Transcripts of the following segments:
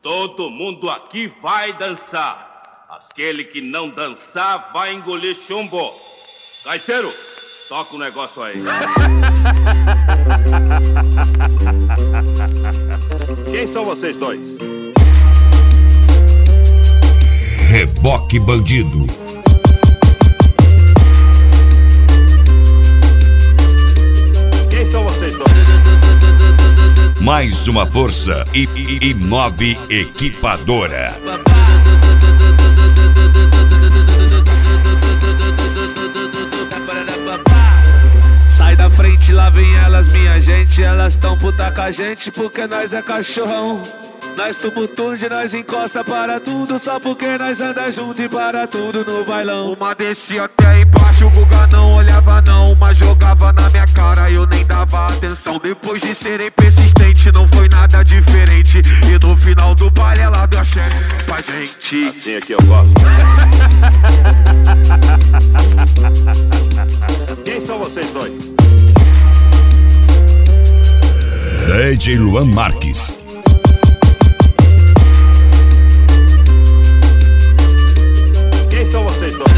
Todo mundo aqui vai dançar. Aquele que não dançar vai engolir chumbo. Gaiteiro, toca o negócio aí. Quem são vocês dois? Reboque Bandido. Quem são vocês dois? Mais uma força e 9 equipadora. Sai da frente, lá vem elas, minha gente. Elas tão puta com a gente porque nós é cachorrão. Nós tumultude, nós encosta para tudo, só porque nós anda junto e para tudo no bailão. Uma descia até embaixo, o Guga não olhava não. Uma jogava na minha cara, eu nem dava atenção. Depois de serem persistente, não foi nada diferente. E no final do baile ela deu a chefe pra gente. Assim é que eu gosto. Quem são vocês dois? DJ Luan Marques. Quem são vocês dois?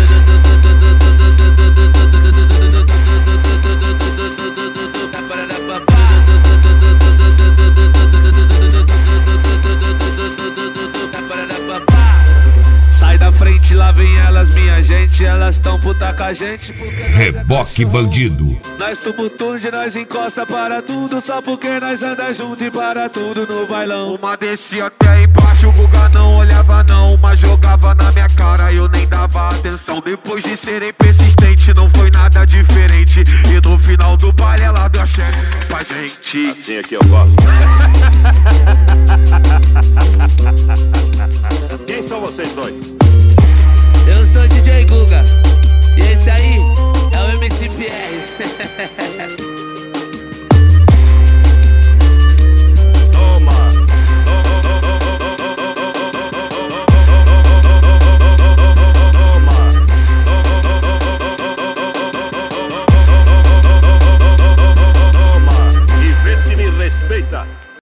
Sai da frente, lá vem elas, minha gente. Elas tão puta com a gente porque Reboque Bandido. nós tumultude, nós encosta para tudo, só porque nós anda junto e para tudo no bailão. Uma descia até embaixo, o Guga não olhava não. Uma jogava na minha cara, eu nem dava atenção. Depois de serem persistente, não foi nada diferente. E no final do baile ela deu a chefe pra gente. Assim é que eu gosto.